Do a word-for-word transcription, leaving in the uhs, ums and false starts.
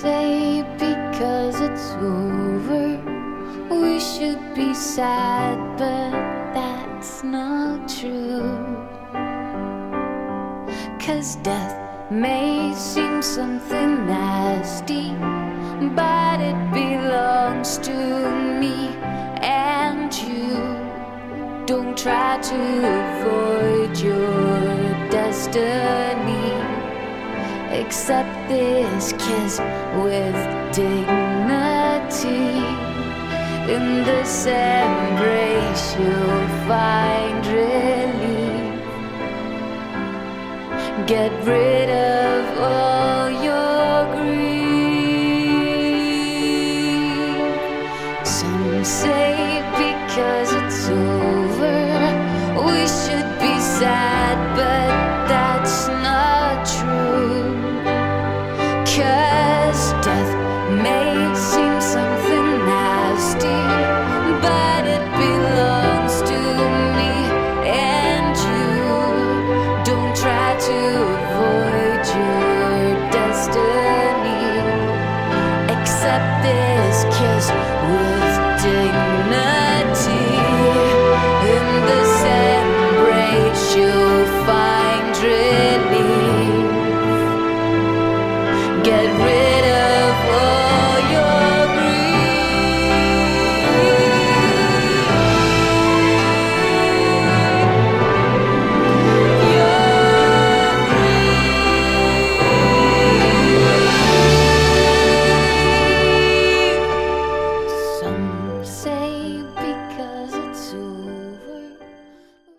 say because it's over we should be sad, but that's not true. 'Cause death may seem something nasty, but it belongs to me and you. Don't try to avoid your destiny. Accept this kiss with dignity. In this embrace you'll find relief. Get rid of